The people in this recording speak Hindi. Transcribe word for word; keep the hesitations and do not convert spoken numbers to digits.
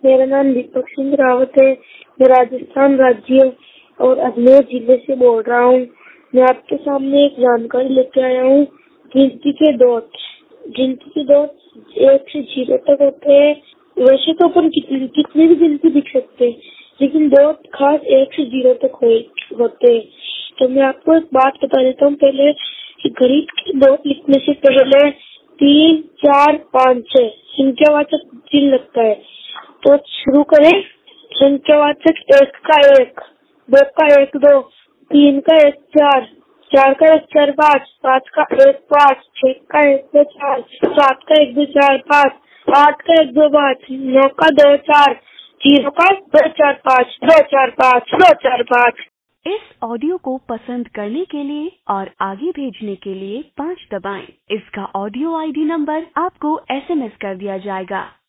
मेरा नाम दीपक सिंह रावत है। मैं राजस्थान राज्य और अजमेर जिले से बोल रहा हूँ। मैं आपके सामने एक जानकारी लेके आया हूँ। गिनती के डॉट्स गिनती के डॉट्स एक से जीरो तक होते हैं। वैसे तो अपन कितने कितने भी गिनती लिख सकते हैं, लेकिन डॉट खास एक से जीरो तक होते हैं। तो मैं आपको एक बात बता देता हूँ पहले कि गणित के डॉट लिखने से पहले तीन चार पाँच छह संख्यावाचक चिन्ह लगता है। तो शुरू करें। संख्यावाचक एक का एक, दो का एक दो, तीन का एक चार, चार का एक चार पाँच, पाँच का एक पाँच, छह का एक दो चार, सात का एक दो चार पाँच, आठ का एक दो पाँच, नौ का दो चार, जीरो का दो चार पाँच, दो चार पाँच, दो चार पाँच। इस ऑडियो को पसंद करने के लिए और आगे भेजने के लिए पाँच दबाएं। इसका ऑडियो आईडी नंबर आपको एसएमएस कर दिया जाएगा।